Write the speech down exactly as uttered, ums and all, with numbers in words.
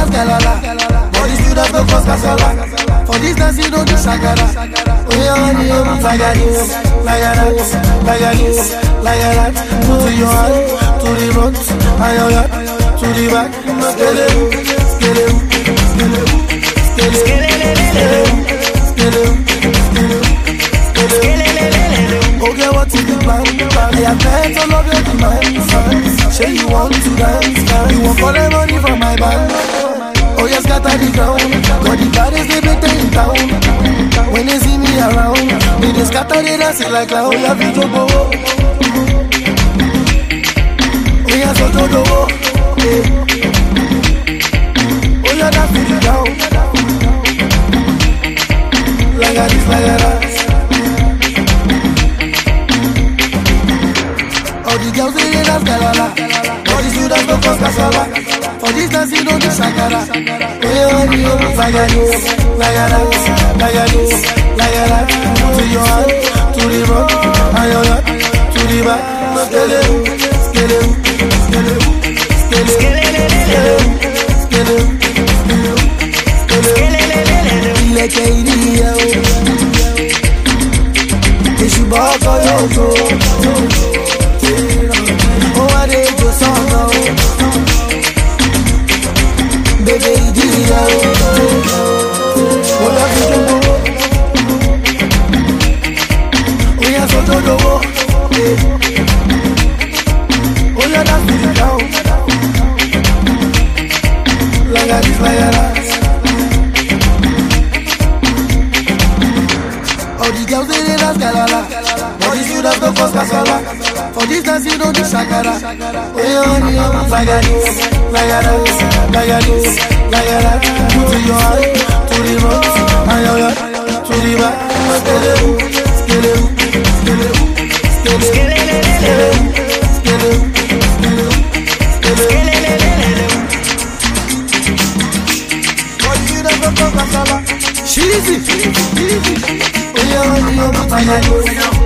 dance galala. Body still dance no cause casala. For this dance you don't do shakara. Oh yeah, honey, oh, like a this, like a that, like a this, like a that. Put to your hand, to the front, and your hand, to the back. Skele, skele, skele, skele, skele, skele, skele. Okay, what is the plan? I have met all of your demands. Say you want to dance, you want all the money from my band. Oh yes, scatter the ground. Got the baddest they better in town. When they see me around, they just scatter the dance like clown. Oh yeah, Vito Bowo. Oh yeah, Soto Dowo. Oh yeah, that's it down. Like a this, like a that. All the girls they dance galala. All the students no cause casala. For this dance you don't do shakara. Oh yeah, honey, oh, like a this, like a that, like a this, like a that. To your hand, to the front, and your hand, to the back. Skele, skele, skele, skele, skele, skele, skele. Ileke iriya o, esuba oko yoko. Oh, I did your song now. Baby, idiya o. Oh, love you to go. Oh, yeah, so to go. Oh, yeah, that's it down. Like a this, like a that. All the girls they dance galala. All the students no cause casala. For this dance you don't do shakara. Oh yeah, honey, oh, like a this, like a that, like a this, like a that. Put to your hand, to the front, and your hand, to the back. Skele, skele, skele, skele, skele, skele, skele, skele. For this dance no cause casala. Sheezy, sheezy. Oh yeah, honey, oh, like a this.